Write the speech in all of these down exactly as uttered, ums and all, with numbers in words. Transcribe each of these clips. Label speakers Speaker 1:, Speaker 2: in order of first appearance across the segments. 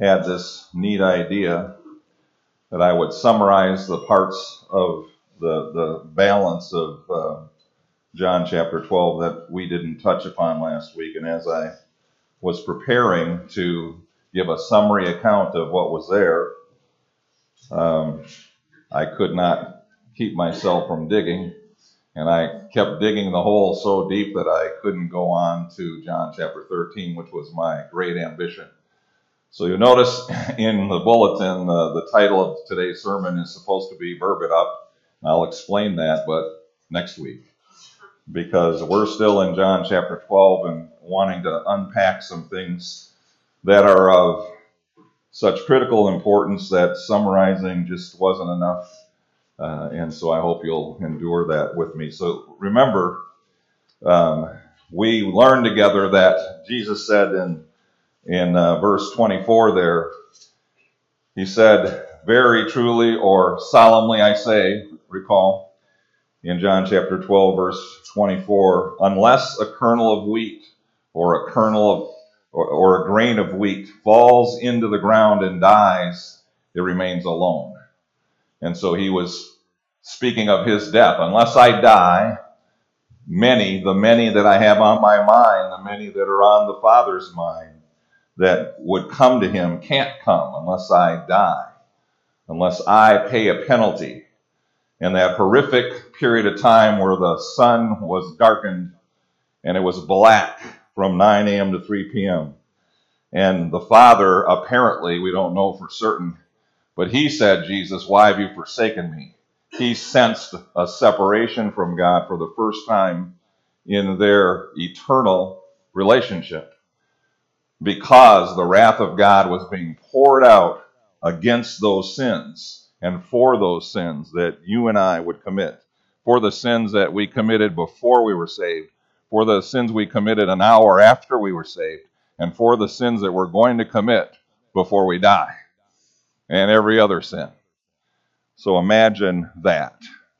Speaker 1: had this neat idea that I would summarize the parts of the, the balance of uh, John chapter twelve that we didn't touch upon last week. And as I was preparing to give a summary account of what was there, um, I could not keep myself from digging. And I kept digging the hole so deep that I couldn't go on to John chapter thirteen, which was my great ambition. So you'll notice in the bulletin, uh, the title of today's sermon is supposed to be Verb It Up. I'll explain that, but next week, because we're still in John chapter twelve and wanting to unpack some things that are of such critical importance that summarizing just wasn't enough. Uh, and so I hope you'll endure that with me. So remember, um, we learned together that Jesus said in, in uh, verse twenty-four there, he said, very truly or solemnly I say, recall, in John chapter twelve, verse twenty-four, unless a kernel of wheat or a kernel of, or, or a grain of wheat falls into the ground and dies, it remains alone. And so he was speaking of his death. Unless I die, many, the many that I have on my mind, the many that are on the Father's mind that would come to him can't come unless I die, unless I pay a penalty. And that horrific period of time where the sun was darkened and it was black from nine a.m. to three p.m. And the Father, apparently, we don't know for certain, but he said, Jesus, why have you forsaken me? He sensed a separation from God for the first time in their eternal relationship, because the wrath of God was being poured out against those sins and for those sins that you and I would commit, for the sins that we committed before we were saved, for the sins we committed an hour after we were saved, and for the sins that we're going to commit before we die, and every other sin. So imagine that.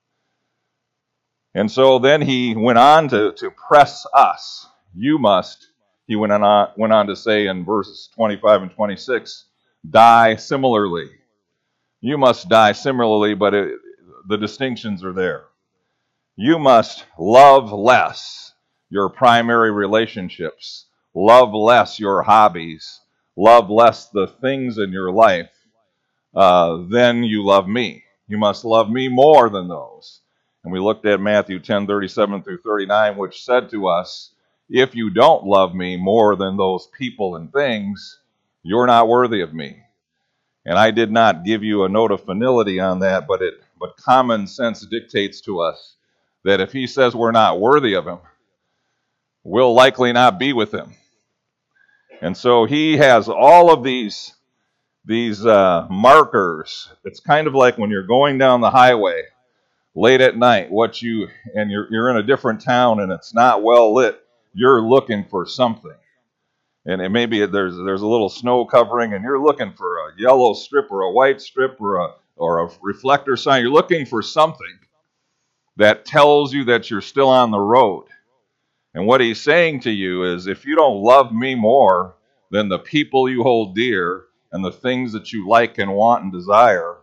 Speaker 1: And so then he went on to, to press us. You must, he went on, went on to say in verses twenty-five and twenty-six, die similarly. You must die similarly, but it, the distinctions are there. You must love less your primary relationships, love less your hobbies, love less the things in your life, uh, then you love me. You must love me more than those. And we looked at Matthew ten, thirty-seven through thirty-nine, which said to us, if you don't love me more than those people and things, you're not worthy of me. And I did not give you a note of finality on that, but it but common sense dictates to us that if he says we're not worthy of him, we'll likely not be with him. And so he has all of these these uh, markers. It's kind of like when you're going down the highway late at night, what you and you're you're in a different town and it's not well lit. You're looking for something, and it maybe there's there's a little snow covering, and you're looking for a yellow strip or a white strip or a or a reflector sign. You're looking for something that tells you that you're still on the road. And what he's saying to you is, if you don't love me more than the people you hold dear and the things that you like and want and desire,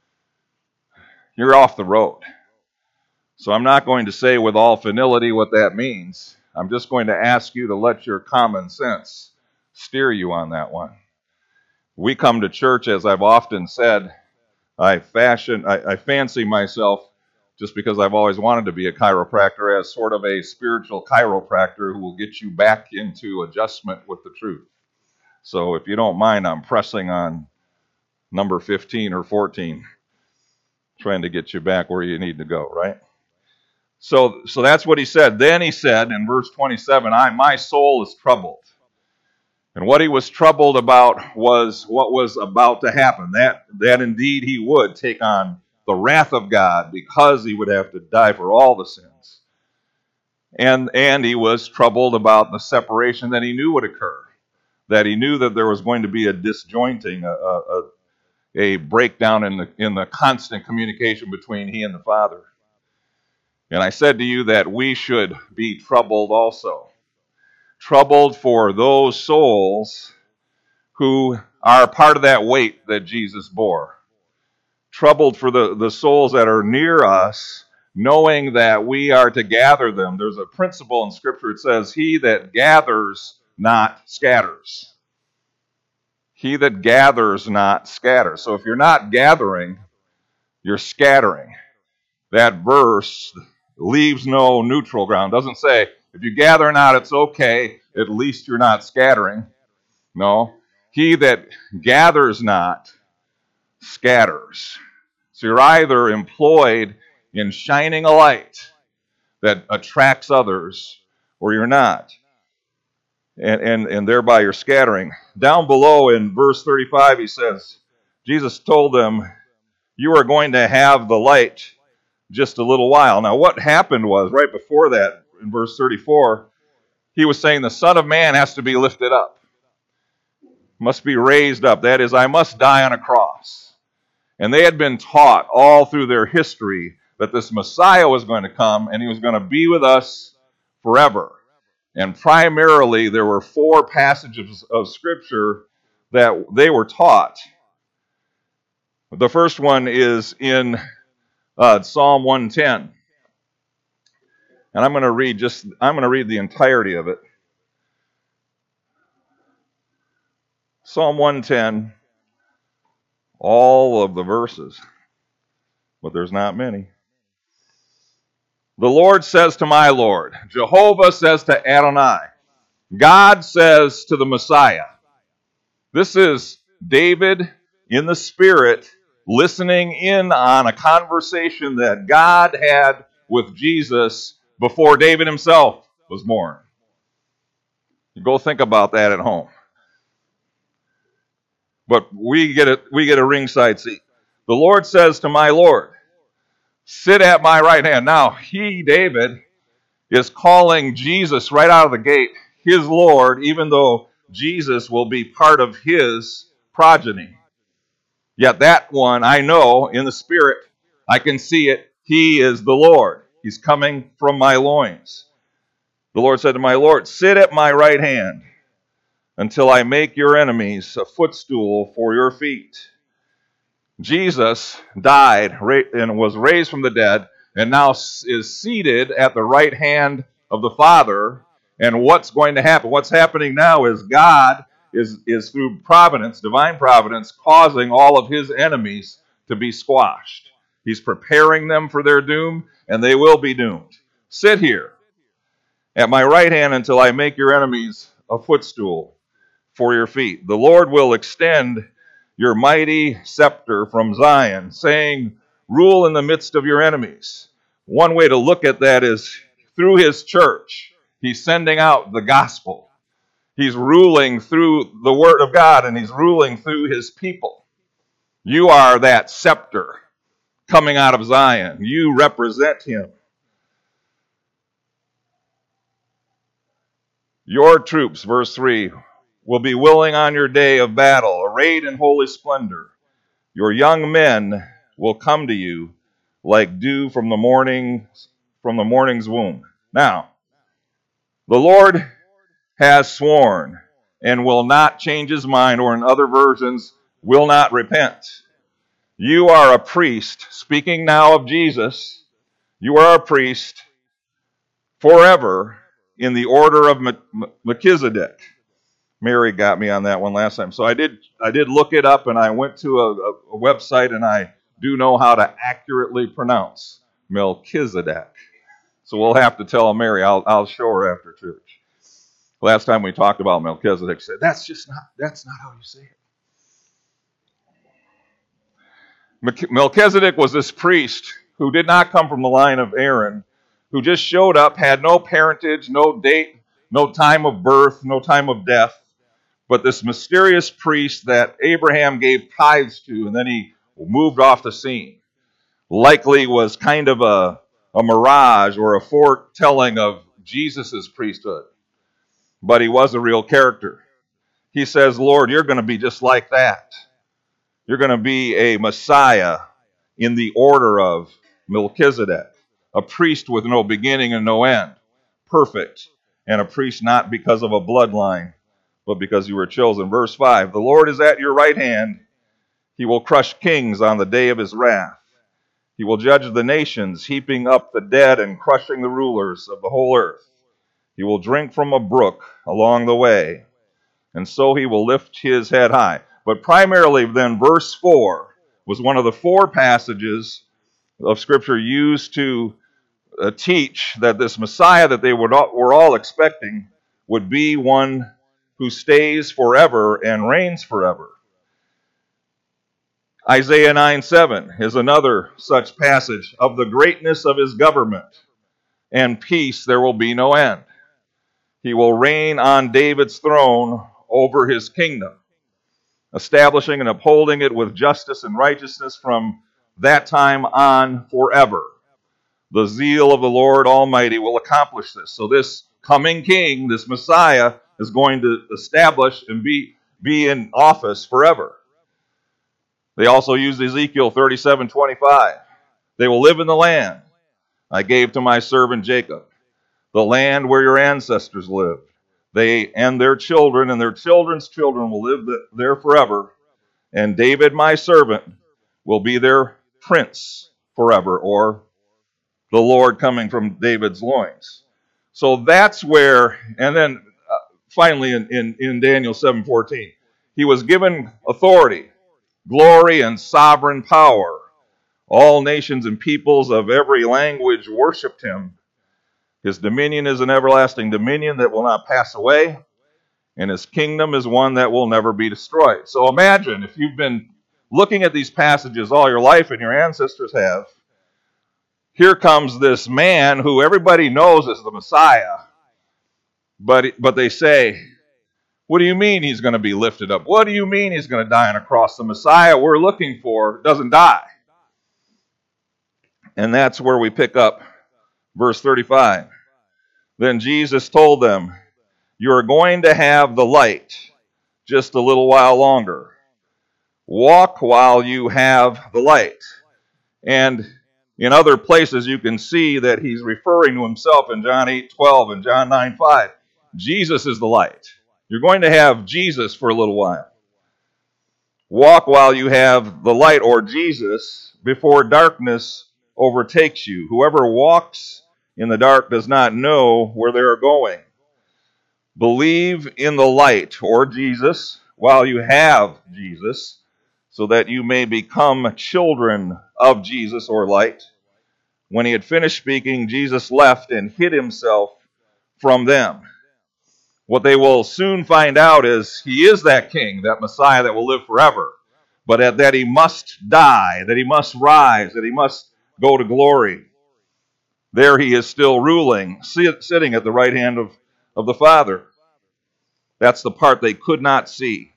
Speaker 1: you're off the road. So I'm not going to say with all finality what that means. I'm just going to ask you to let your common sense steer you on that one. We come to church, as I've often said, I fashion, I, I fancy myself, just because I've always wanted to be a chiropractor, as sort of a spiritual chiropractor who will get you back into adjustment with the truth. So if you don't mind, I'm pressing on number fifteen or fourteen, trying to get you back where you need to go, right? So, so that's what he said. Then he said in verse twenty-seven, I, my soul is troubled. And what he was troubled about was what was about to happen. That, that indeed he would take on the wrath of God because he would have to die for all the sins. And, and he was troubled about the separation that he knew would occur. That he knew that there was going to be a disjointing, a, a, a breakdown in the, in the constant communication between he and the Father. And I said to you that we should be troubled also. Troubled for those souls who are part of that weight that Jesus bore. Troubled for the, the souls that are near us, knowing that we are to gather them. There's a principle in Scripture. It says, he that gathers not scatters. He that gathers not scatters. So if you're not gathering, you're scattering. That verse leaves no neutral ground. Doesn't say, if you gather not, it's okay. At least you're not scattering. No. He that gathers not scatters. So you're either employed in shining a light that attracts others, or you're not. And, and, and thereby you're scattering. Down below in verse thirty-five, he says, Jesus told them, you are going to have the light just a little while. Now what happened was, right before that, in verse thirty-four, he was saying the Son of Man has to be lifted up. Must be raised up. That is, I must die on a cross. And they had been taught all through their history that this Messiah was going to come and he was going to be with us forever. And primarily there were four passages of Scripture that they were taught. The first one is in uh, Psalm one ten. And I'm going to read just I'm going to read the entirety of it. Psalm one ten, all of the verses, but there's not many. The Lord says to my Lord, Jehovah says to Adonai, God says to the Messiah. This is David in the Spirit listening in on a conversation that God had with Jesus before David himself was born. You go think about that at home. But we get a, we get a ringside seat. The Lord says to my Lord, sit at my right hand. Now, he, David, is calling Jesus right out of the gate his Lord, even though Jesus will be part of his progeny. Yet that one, I know in the Spirit, I can see it, he is the Lord. He's coming from my loins. The Lord said to my Lord, sit at my right hand until I make your enemies a footstool for your feet. Jesus died and was raised from the dead and now is seated at the right hand of the Father. And what's going to happen? What's happening now is God is, is through providence, divine providence, causing all of his enemies to be squashed. He's preparing them for their doom, and they will be doomed. Sit here at my right hand until I make your enemies a footstool for your feet. The Lord will extend your mighty scepter from Zion, saying, rule in the midst of your enemies. One way to look at that is through his church. He's sending out the gospel. He's ruling through the word of God, and he's ruling through his people. You are that scepter coming out of Zion. You represent him. Your troops, verse three, will be willing on your day of battle, arrayed in holy splendor. Your young men will come to you like dew from the morning, from the morning's womb. Now, the Lord has sworn and will not change his mind, or in other versions, will not repent. You are a priest, speaking now of Jesus, you are a priest forever in the order of Melchizedek. Mary got me on that one last time. So I did I did look it up, and I went to a, a, a website, and I do know how to accurately pronounce Melchizedek. So we'll have to tell Mary. I'll I'll show her after church. Last time we talked about Melchizedek, she said, that's just not, that's not how you say it. Melchizedek was this priest who did not come from the line of Aaron, who just showed up, had no parentage, no date, no time of birth, no time of death, but this mysterious priest that Abraham gave tithes to, and then he moved off the scene. Likely was kind of a, a mirage or a foretelling of Jesus' priesthood. But he was a real character. He says, Lord, you're going to be just like that. You're going to be a Messiah in the order of Melchizedek, a priest with no beginning and no end, perfect, and a priest not because of a bloodline, but because you were chosen. Verse five, the Lord is at your right hand. He will crush kings on the day of his wrath. He will judge the nations, heaping up the dead and crushing the rulers of the whole earth. He will drink from a brook along the way, and so he will lift his head high. But primarily then, verse four was one of the four passages of Scripture used to uh, teach that this Messiah that they would all, were all expecting would be one who stays forever and reigns forever. Isaiah nine seven is another such passage. Of the greatness of his government and peace there will be no end. He will reign on David's throne over his kingdom, establishing and upholding it with justice and righteousness from that time on forever. The zeal of the Lord Almighty will accomplish this. So this coming king, this Messiah, is going to establish and be, be in office forever. They also used Ezekiel thirty-seven twenty-five. They will live in the land I gave to my servant Jacob, the land where your ancestors lived. They and their children and their children's children will live there forever. And David, my servant, will be their prince forever, or the Lord coming from David's loins. So that's where, and then uh, finally in, in, in Daniel seven fourteen, he was given authority, glory, and sovereign power. All nations and peoples of every language worshiped him. His dominion is an everlasting dominion that will not pass away, and his kingdom is one that will never be destroyed. So imagine if you've been looking at these passages all your life, and your ancestors have, here comes this man who everybody knows is the Messiah, but, but they say, what do you mean he's going to be lifted up? What do you mean he's going to die on a cross? The Messiah we're looking for doesn't die. And that's where we pick up verse thirty-five. Then Jesus told them, you are going to have the light just a little while longer. Walk while you have the light. And in other places you can see that he's referring to himself in John eight twelve and John nine five. Jesus is the light. You're going to have Jesus for a little while. Walk while you have the light, or Jesus, before darkness overtakes you. Whoever walks in the dark does not know where they are going. Believe in the light, or Jesus, while you have Jesus, so that you may become children of Jesus, or light. When he had finished speaking, Jesus left and hid himself from them. What they will soon find out is he is that king, that Messiah that will live forever, but that he must die, that he must rise, that he must go to glory. There he is still ruling, sitting at the right hand of, of the Father. That's the part they could not see.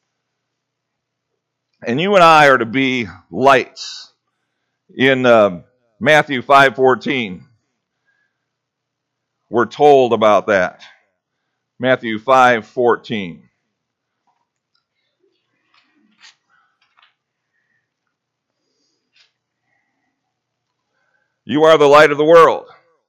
Speaker 1: And you and I are to be lights. In uh, Matthew five fourteen, we're told about that. Matthew five fourteen. You are the light of the world.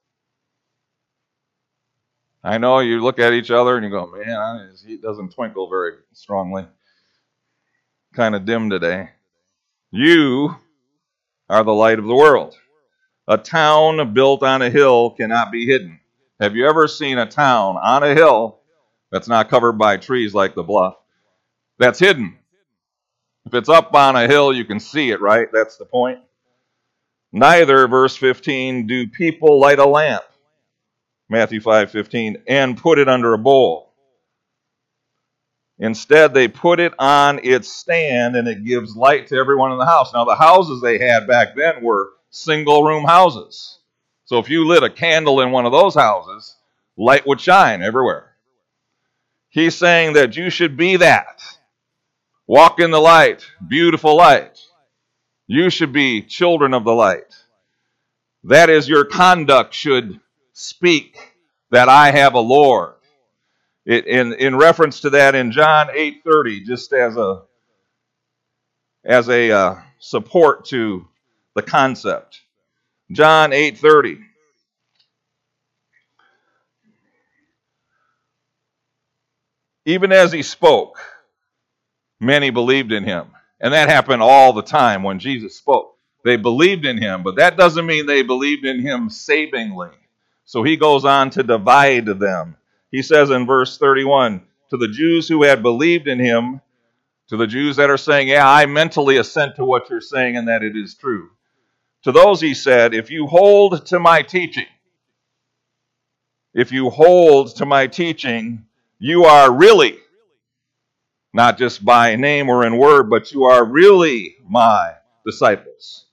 Speaker 1: I know you look at each other and you go, man, he doesn't twinkle very strongly. Kind of dim today. You are the light of the world. A town built on a hill cannot be hidden. Have you ever seen a town on a hill that's not covered by trees like the bluff? That's hidden. If it's up on a hill, you can see it, right? That's the point. Neither, verse fifteen, do people light a lamp, Matthew five fifteen, and put it under a bowl. Instead, they put it on its stand, and it gives light to everyone in the house. Now, the houses they had back then were single-room houses. So if you lit a candle in one of those houses, light would shine everywhere. He's saying that you should be that. Walk in the light, beautiful light. You should be children of the light. That is, your conduct should speak that I have a Lord. It, in, in reference to that in John eight thirty, just as a, as a uh, support to the concept. John eight thirty. Even as he spoke, many believed in him. And that happened all the time when Jesus spoke. They believed in him, but that doesn't mean they believed in him savingly. So he goes on to divide them. He says in verse thirty-one, to the Jews who had believed in him, to the Jews that are saying, yeah, I mentally assent to what you're saying and that it is true. To those he said, if you hold to my teaching, if you hold to my teaching, you are really, not just by name or in word, but you are really my disciples.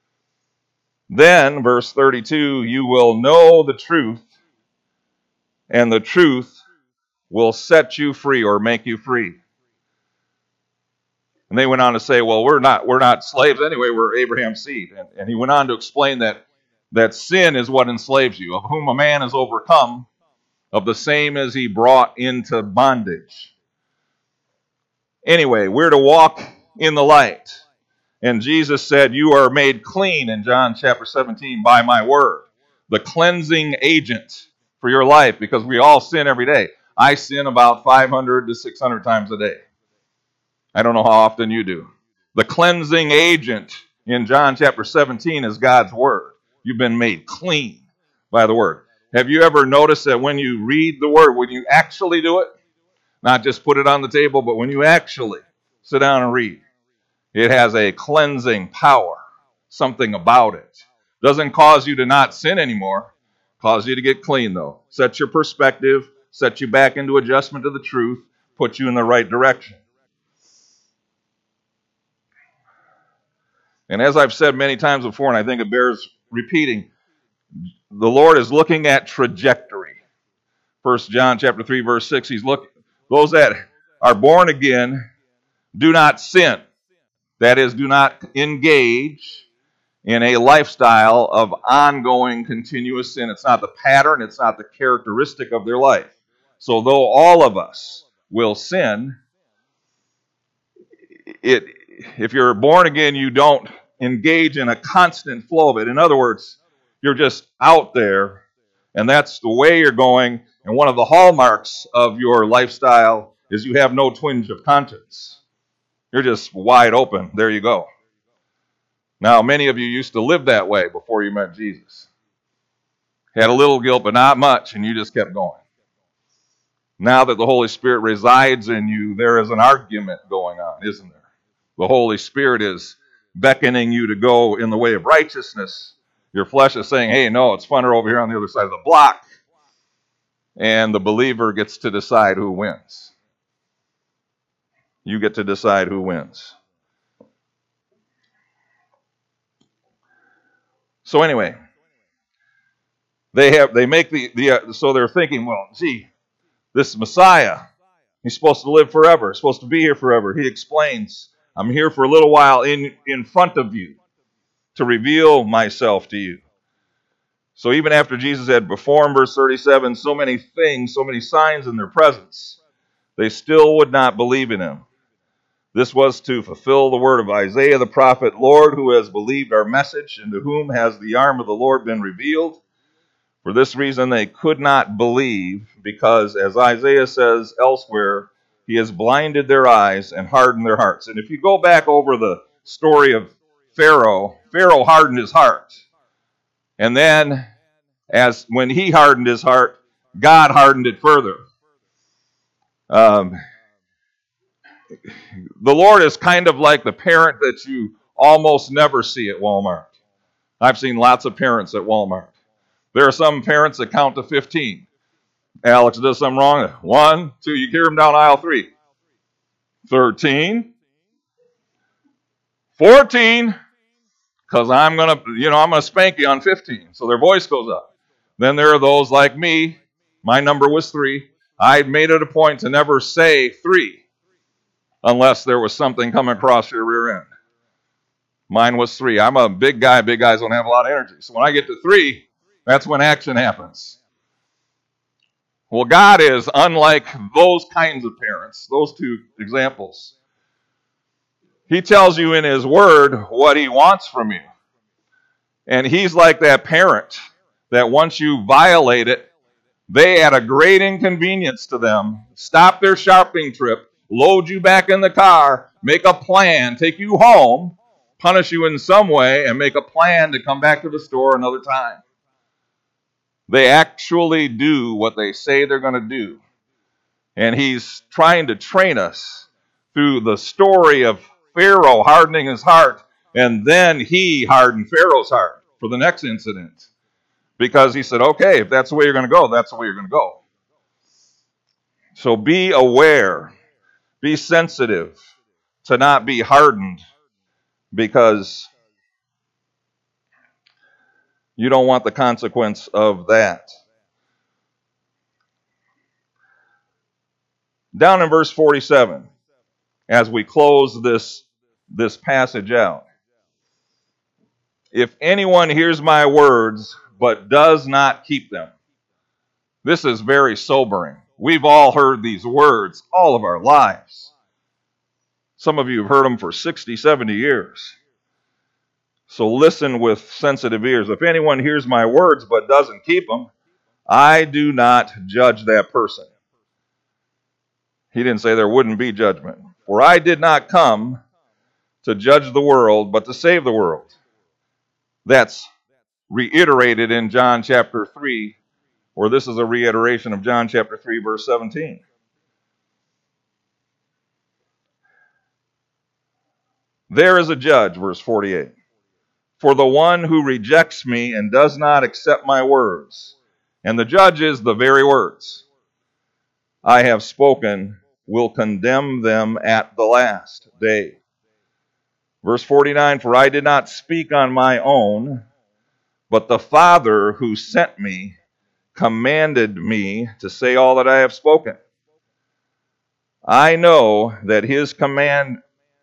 Speaker 1: Then, verse thirty-two, you will know the truth, and the truth will set you free or make you free. And they went on to say, well, we're not we're not slaves anyway, we're Abraham's seed. And, and he went on to explain that, that sin is what enslaves you, of whom a man is overcome, of the same as he brought into bondage. Anyway, we're to walk in the light. And Jesus said, you are made clean in John chapter seventeen by my word. The cleansing agent for your life, because we all sin every day. I sin about five hundred to six hundred times a day. I don't know how often you do. The cleansing agent in John chapter seventeen is God's word. You've been made clean by the word. Have you ever noticed that when you read the word, when you actually do it, not just put it on the table, but when you actually sit down and read, it has a cleansing power, something about it. Doesn't cause you to not sin anymore, cause you to get clean though. Set your perspective, set you back into adjustment to the truth, put you in the right direction. And as I've said many times before, and I think it bears repeating, the Lord is looking at trajectory. First John chapter three, verse six, he's looking, those that are born again do not sin. That is, do not engage in a lifestyle of ongoing, continuous sin. It's not the pattern, it's not the characteristic of their life. So though all of us will sin, it, if you're born again, you don't engage in a constant flow of it. In other words, you're just out there, and that's the way you're going. And one of the hallmarks of your lifestyle is you have no twinge of conscience. You're just wide open. There you go. Now, many of you used to live that way before you met Jesus. Had a little guilt, but not much, and you just kept going. Now that the Holy Spirit resides in you, there is an argument going on, isn't there? The Holy Spirit is beckoning you to go in the way of righteousness. Your flesh is saying, hey, no, it's funner over here on the other side of the block. And the believer gets to decide who wins. You get to decide who wins. So anyway, they have they make the, the uh, so they're thinking, well, gee, this Messiah, he's supposed to live forever, he's supposed to be here forever. He explains, I'm here for a little while in, in front of you to reveal myself to you. So even after Jesus had performed, verse thirty-seven, so many things, so many signs in their presence, they still would not believe in him. This was to fulfill the word of Isaiah the prophet, Lord, who has believed our message, and to whom has the arm of the Lord been revealed? For this reason they could not believe, because, as Isaiah says elsewhere, he has blinded their eyes and hardened their hearts. And if you go back over the story of Pharaoh, Pharaoh hardened his heart. And then, as when he hardened his heart, God hardened it further. Um, the Lord is kind of like the parent that you almost never see at Walmart. I've seen lots of parents at Walmart. There are some parents that count to fifteen. Alex does something wrong. One, two, you hear him down aisle three. thirteen. fourteen. Because I'm going to, you know, I'm going to spank you on fifteen. So their voice goes up. Then there are those like me. My number was three. I made it a point to never say three unless there was something coming across your rear end. Mine was three. I'm a big guy. Big guys don't have a lot of energy. So when I get to three, that's when action happens. Well, God is unlike those kinds of parents, those two examples. He tells you in his word what he wants from you. And he's like that parent that once you violate it, They, at a great inconvenience to them, stop their shopping trip, load you back in the car, make a plan, take you home, punish you in some way, and make a plan to come back to the store another time. They actually do what they say they're going to do. And he's trying to train us through the story of Pharaoh hardening his heart, and then he hardened Pharaoh's heart for the next incident. Because he said, okay, if that's the way you're going to go, that's the way you're going to go. So be aware, be sensitive to not be hardened, because you don't want the consequence of that. Down in verse forty-seven, as we close this, this passage out. If anyone hears my words but does not keep them. This is very sobering. We've all heard these words all of our lives. Some of you have heard them for sixty, seventy years. So listen with sensitive ears. If anyone hears my words but doesn't keep them, I do not judge that person. He didn't say there wouldn't be judgment. For I did not come to judge the world, but to save the world. That's reiterated in John chapter three, or this is a reiteration of John chapter three, verse seventeen. There is a judge, verse forty-eight, for the one who rejects me and does not accept my words. And the judge is the very words I have spoken will condemn them at the last day. Verse forty-nine, for I did not speak on my own, but the Father who sent me commanded me to say all that I have spoken. I know that his command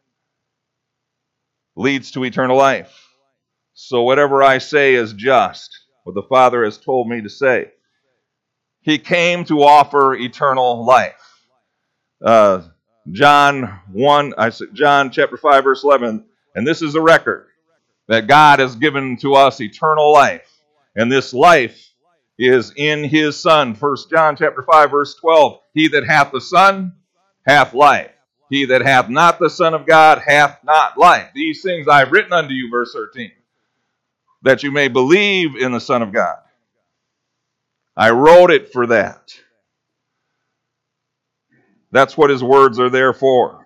Speaker 1: leads to eternal life. So whatever I say is just, what the Father has told me to say. He came to offer eternal life. Uh, John one, I said John chapter five, verse eleven, and this is a record that God has given to us eternal life, and this life is in his Son. First John chapter five, verse twelve, he that hath the Son hath life. He that hath not the Son of God hath not life. These things I have written unto you, verse thirteen, that you may believe in the Son of God. I wrote it for that. That's what his words are there for.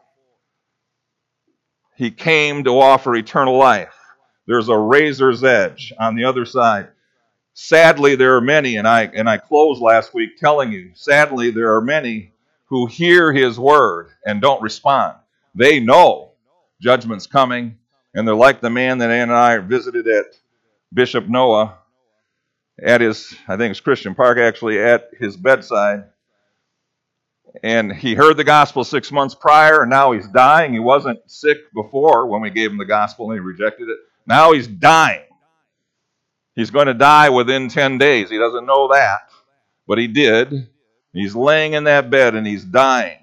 Speaker 1: He came to offer eternal life. There's a razor's edge on the other side. Sadly, there are many, and I and I closed last week telling you, sadly, there are many who hear his word and don't respond. They know judgment's coming, and they're like the man that Ann and I visited at Bishop Noah, at his, I think it's Christian Park, actually, at his bedside. And he heard the gospel six months prior, and now he's dying. He wasn't sick before when we gave him the gospel and he rejected it. Now he's dying. He's going to die within ten days. He doesn't know that, but he did. He's laying in that bed and he's dying.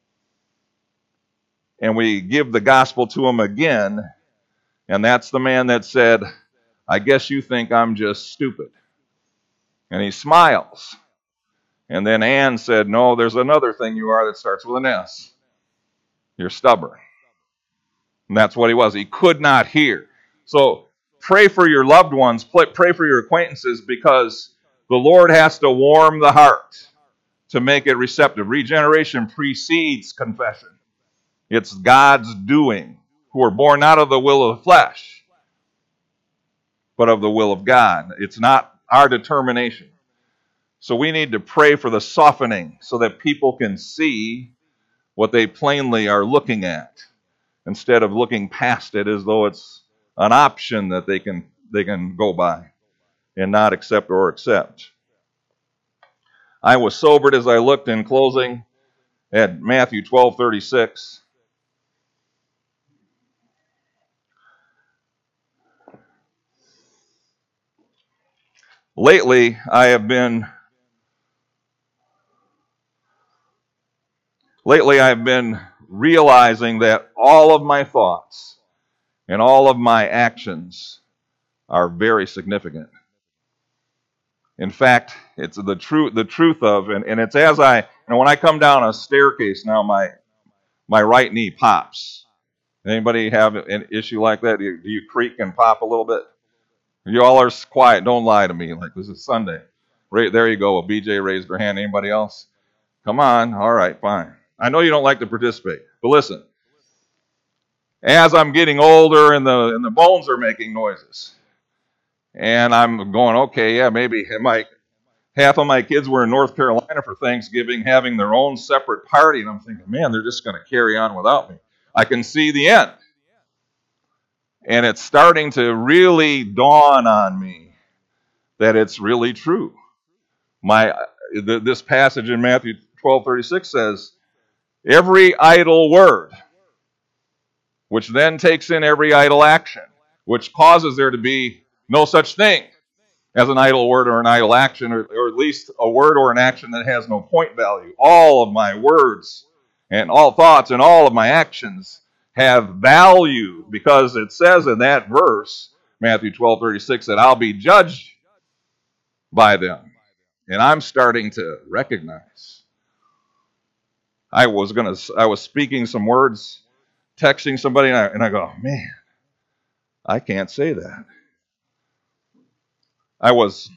Speaker 1: And we give the gospel to him again, and that's the man that said, I guess you think I'm just stupid. And he smiles. And then Ann said, no, there's another thing you are that starts with an S. You're stubborn. And that's what he was. He could not hear. So pray for your loved ones. Pray for your acquaintances, because the Lord has to warm the heart to make it receptive. Regeneration precedes confession. It's God's doing, who are born not of the will of the flesh, but of the will of God. It's not our determination. So we need to pray for the softening so that people can see what they plainly are looking at, instead of looking past it as though it's an option that they can they can go by and not accept or accept. I was sobered as I looked in closing at Matthew twelve thirty-six. Lately, I have been Lately, I've been realizing that all of my thoughts and all of my actions are very significant. In fact, it's the truth, the truth of, and, and it's as I, and when I come down a staircase now, my my right knee pops. Anybody have an issue like that? Do you, do you creak and pop a little bit? You all are quiet. Don't lie to me like this is Sunday. Right there you go. B J raised her hand. Anybody else? Come on. All right, fine. I know you don't like to participate, but listen. As I'm getting older and the and the bones are making noises, and I'm going, okay, yeah, maybe my half of my kids were in North Carolina for Thanksgiving, having their own separate party, and I'm thinking, man, they're just going to carry on without me. I can see the end, and it's starting to really dawn on me that it's really true. My th- this passage in Matthew twelve thirty-six says, every idle word, which then takes in every idle action, which causes there to be no such thing as an idle word or an idle action, or, or at least a word or an action that has no point value. All of my words and all thoughts and all of my actions have value, because it says in that verse, Matthew twelve thirty-six, that I'll be judged by them. And I'm starting to recognize. I was gonna. I was speaking some words, texting somebody, and I, and I go, man, I can't say that. I was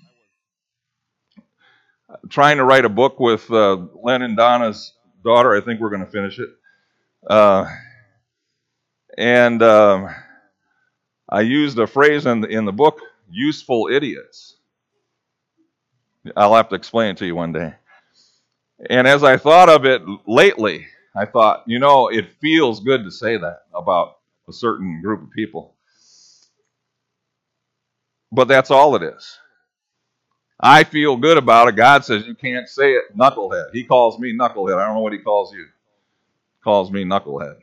Speaker 1: trying to write a book with uh, Len and Donna's daughter. I think we're going to finish it. Uh, and um, I used a phrase in the, in the book, useful idiots. I'll have to explain it to you one day. And as I thought of it lately, I thought, you know, it feels good to say that about a certain group of people. But that's all it is. I feel good about it. God says you can't say it, knucklehead. He calls me knucklehead. I don't know what he calls you. He calls me knucklehead.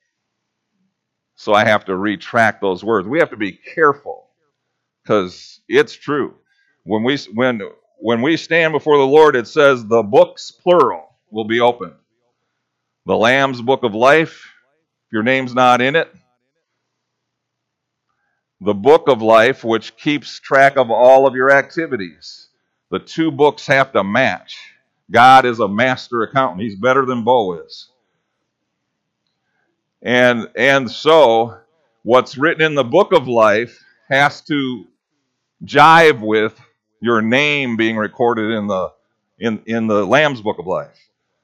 Speaker 1: So I have to retract those words. We have to be careful, because it's true. When we when when we stand before the Lord, it says the books, plural, will be opened. The Lamb's book of life, if your name's not in it. The book of life, which keeps track of all of your activities. The two books have to match. God is a master accountant. He's better than Bo is. And, and so, what's written in the book of life has to jive with your name being recorded in the in, in the Lamb's book of life.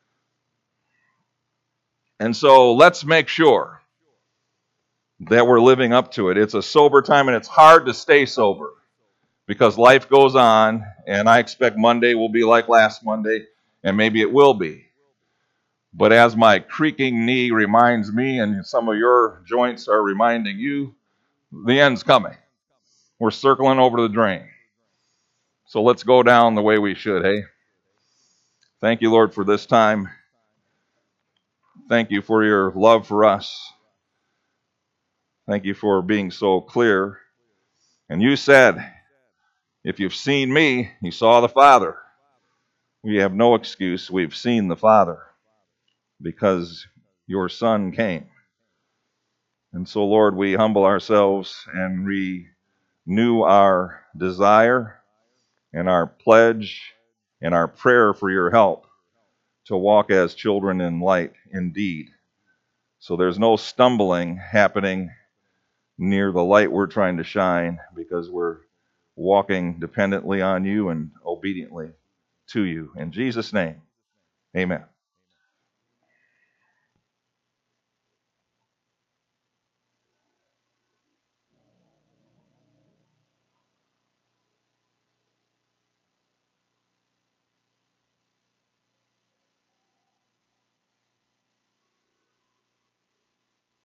Speaker 1: And so let's make sure that we're living up to it. It's a sober time, and it's hard to stay sober because life goes on, and I expect Monday will be like last Monday, and maybe it will be. But as my creaking knee reminds me, and some of your joints are reminding you, the end's coming. We're circling over the drain. So let's go down the way we should, hey? Thank you, Lord, for this time. Thank you for your love for us. Thank you for being so clear. And you said, if you've seen me, you saw the Father. We have no excuse. We've seen the Father because your Son came. And so, Lord, we humble ourselves and renew our desire and our pledge and our prayer for your help to walk as children in light indeed. So there's no stumbling happening near the light we're trying to shine, because we're walking dependently on you and obediently to you. In Jesus' name, amen.